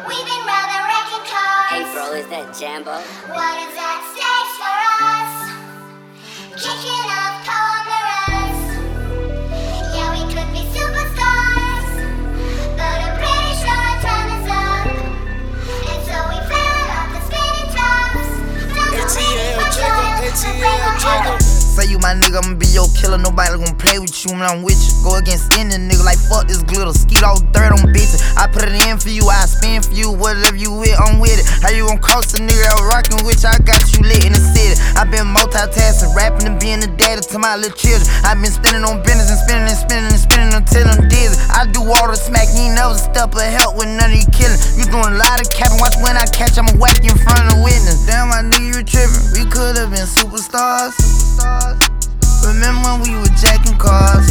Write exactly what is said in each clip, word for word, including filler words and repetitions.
We've been robbing wrecking cars. Hey bro, is that Jambo? What is at stake for us? Kicking off cold mirrors. Yeah, we could be superstars, but I'm pretty sure our time is up. And so we fell off the spinning tops. Don't know maybe for trial, but break our head. Say you my nigga, I'ma be your killer. Nobody gon' play with you when I'm with you. Go against any nigga like fuck this glitter. Skeet all third on bitches. I put it in for you, I spin for you. Whatever you with, I'm with it. How you gon' cross a nigga that rockin' with you? I got you lit in the city. I been multitasking, rapping and being the daddy to my little children. I been spinning on business and spinning and spinning and spinning until I'm dizzy. I do all the smack, you ain't never step of help with none of you killing. You doing a lot of capping, watch when I catch, I'ma whack you in front of witness. Damn, my nigga, you trippin'. We could've been superstars. Remember when we were jacking cars?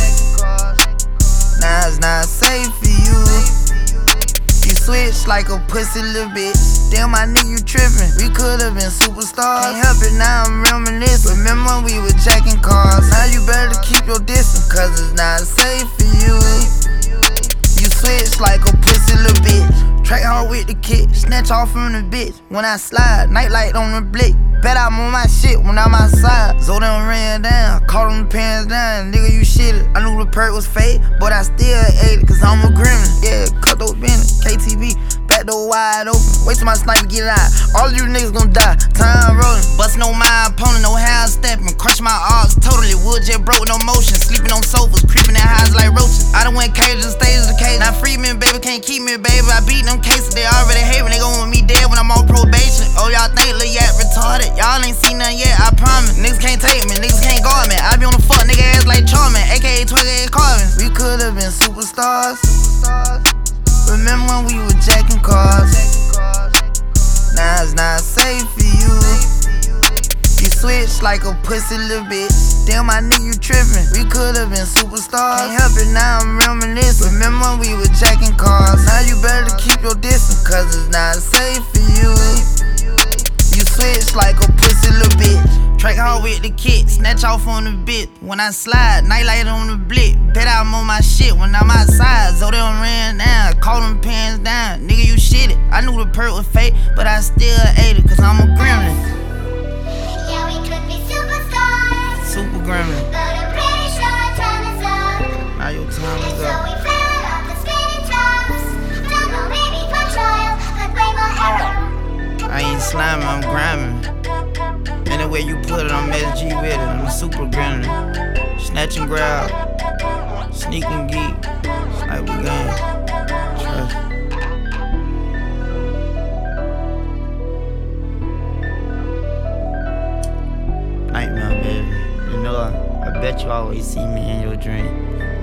Now it's not safe for you. You switch like a pussy little bitch. Damn, my nigga, you trippin'. We could've been superstars. Can't help it, now I'm reminiscing. Remember when we were jacking cars? Now you better keep your distance, cause it's not safe for you. You switch like a pussy little bitch. Track hard with the kick, snatch off from the bitch. When I slide, nightlight on the blick. Bet I'm on my shit when I'm outside. So them ran down, caught them pants down. Nigga, you shitted. I knew the perk was fake, but I still ate it, cause I'm a gremlin. Yeah, cut those bins, K T V, back door wide open. Wait till my sniper get out. All you niggas gon' die. Time rolling, bustin' on my opponent, no hand stepping. Crush my arms totally. Wood jet broke with no motion. Sleeping on sofas, creeping in highs like roaches. I done went cage and stays the cage. Now free me, baby, can't keep me, baby. I beat them cases, they already hate me. They gon' want me dead when I'm on probation. Oh, y'all think Lil Yak retarded? Y'all ain't seen nothing yet, I promise. Niggas can't take me, niggas can't guard me. I be on the fuck nigga ass like Charmin, aka twenty-eight Carvin. We could've been superstars. Remember when we were jacking cars? Now it's not safe for you. You switch like a pussy little bitch. Damn, my nigga, you trippin'. We could've been superstars. Can't help it, now I'm reminiscing. Remember when we were jacking cars? Now you better keep your distance, cause it's not safe for you. You switch like a pussy little bitch. Track hard with the kick, snatch off on the bit. When I slide, nightlight on the blick. Bet I'm on my shit when I'm outside. So them ran down, caught them pants down. Nigga, you shitted. I knew the perk was fake, but I still ate it, cause I'm a gremlin. Yeah, we could be superstars, Super gremlin. but I'm pretty sure our time is up. Now your time And is so up. we fell off the spinning tops. Don't know, maybe for trial, but break my head. I ain't sliming, I'm grinding. Any way you put it, I'm S G with it. I'm a super gremlin. Snatch and grab, sneak and geek. It's like we gang. Trust. Nightmare, baby. You know, I, I bet you always see me in your dream.